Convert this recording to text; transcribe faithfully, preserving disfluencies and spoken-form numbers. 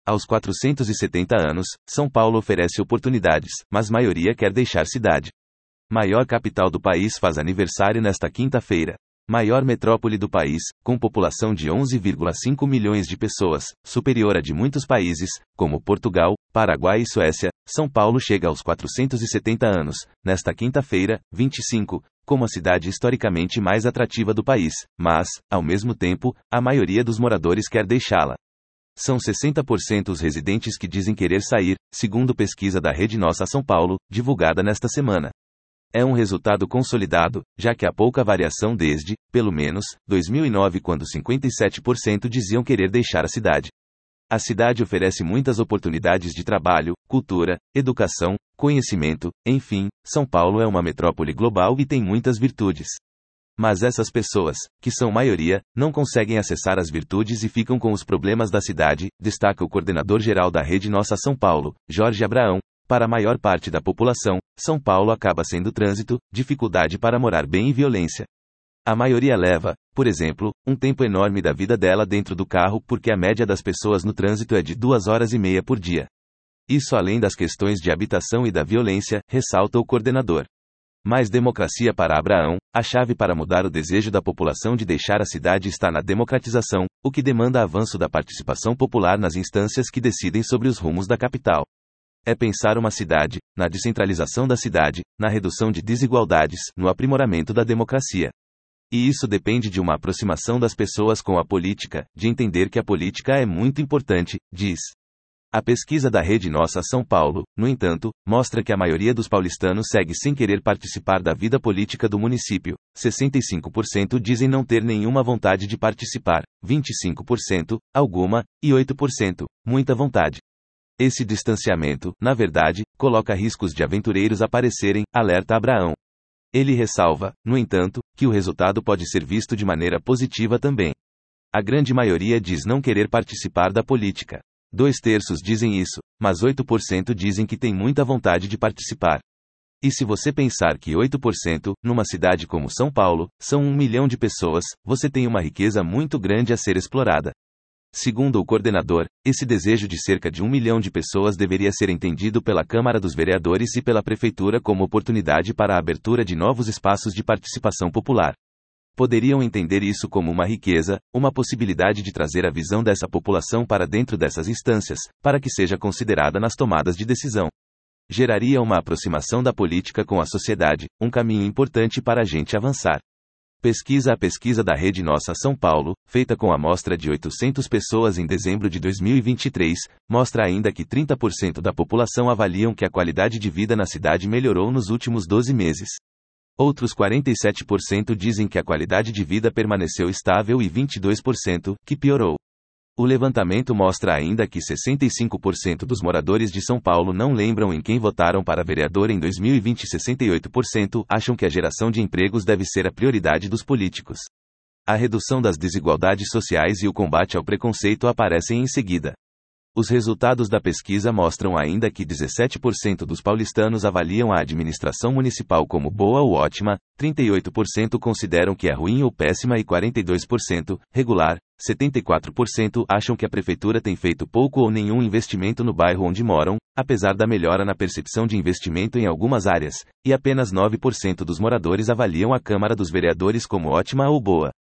Aos quatrocentos e setenta anos, São Paulo oferece oportunidades, mas maioria quer deixar cidade. Maior capital do país faz aniversário nesta quinta-feira. Maior metrópole do país, com população de onze vírgula cinco milhões de pessoas, superior a de muitos países, como Portugal, Paraguai e Suécia, São Paulo chega aos quatrocentos e setenta anos, nesta quinta-feira, vinte e cinco, como a cidade historicamente mais atrativa do país, mas, ao mesmo tempo, a maioria dos moradores quer deixá-la. São sessenta por cento os residentes que dizem querer sair, segundo pesquisa da Rede Nossa São Paulo, divulgada nesta semana. É um resultado consolidado, já que há pouca variação desde, pelo menos, dois mil e nove, quando cinquenta e sete por cento diziam querer deixar a cidade. A cidade oferece muitas oportunidades de trabalho, cultura, educação, conhecimento, enfim, São Paulo é uma metrópole global e tem muitas virtudes. Mas essas pessoas, que são maioria, não conseguem acessar as virtudes e ficam com os problemas da cidade, destaca o coordenador-geral da Rede Nossa São Paulo, Jorge Abraão. Para a maior parte da população, São Paulo acaba sendo trânsito, dificuldade para morar bem e violência. A maioria leva, por exemplo, um tempo enorme da vida dela dentro do carro porque a média das pessoas no trânsito é de duas horas e meia por dia. Isso além das questões de habitação e da violência, ressalta o coordenador. Mais democracia para Abraão, a chave para mudar o desejo da população de deixar a cidade está na democratização, o que demanda avanço da participação popular nas instâncias que decidem sobre os rumos da capital. É pensar uma cidade, na descentralização da cidade, na redução de desigualdades, no aprimoramento da democracia. E isso depende de uma aproximação das pessoas com a política, de entender que a política é muito importante, diz. A pesquisa da Rede Nossa São Paulo, no entanto, mostra que a maioria dos paulistanos segue sem querer participar da vida política do município. sessenta e cinco por cento dizem não ter nenhuma vontade de participar, vinte e cinco por cento, alguma, e oito por cento, muita vontade. Esse distanciamento, na verdade, coloca riscos de aventureiros aparecerem, alerta Abraão. Ele ressalva, no entanto, que o resultado pode ser visto de maneira positiva também. A grande maioria diz não querer participar da política. Dois terços dizem isso, mas oito por cento dizem que tem muita vontade de participar. E se você pensar que oito por cento, numa cidade como São Paulo, são um milhão de pessoas, você tem uma riqueza muito grande a ser explorada. Segundo o coordenador, esse desejo de cerca de um milhão de pessoas deveria ser entendido pela Câmara dos Vereadores e pela Prefeitura como oportunidade para a abertura de novos espaços de participação popular. Poderiam entender isso como uma riqueza, uma possibilidade de trazer a visão dessa população para dentro dessas instâncias, para que seja considerada nas tomadas de decisão. Geraria uma aproximação da política com a sociedade, um caminho importante para a gente avançar. Pesquisa A pesquisa da Rede Nossa São Paulo, feita com amostra de oitocentas pessoas em dezembro de dois mil e vinte e três, mostra ainda que trinta por cento da população avaliam que a qualidade de vida na cidade melhorou nos últimos doze meses. Outros quarenta e sete por cento dizem que a qualidade de vida permaneceu estável e vinte e dois por cento que piorou. O levantamento mostra ainda que sessenta e cinco por cento dos moradores de São Paulo não lembram em quem votaram para vereador em dois mil e vinte e sessenta e oito por cento acham que a geração de empregos deve ser a prioridade dos políticos. A redução das desigualdades sociais e o combate ao preconceito aparecem em seguida. Os resultados da pesquisa mostram ainda que dezessete por cento dos paulistanos avaliam a administração municipal como boa ou ótima, trinta e oito por cento consideram que é ruim ou péssima e quarenta e dois por cento regular, setenta e quatro por cento acham que a prefeitura tem feito pouco ou nenhum investimento no bairro onde moram, apesar da melhora na percepção de investimento em algumas áreas, e apenas nove por cento dos moradores avaliam a Câmara dos Vereadores como ótima ou boa.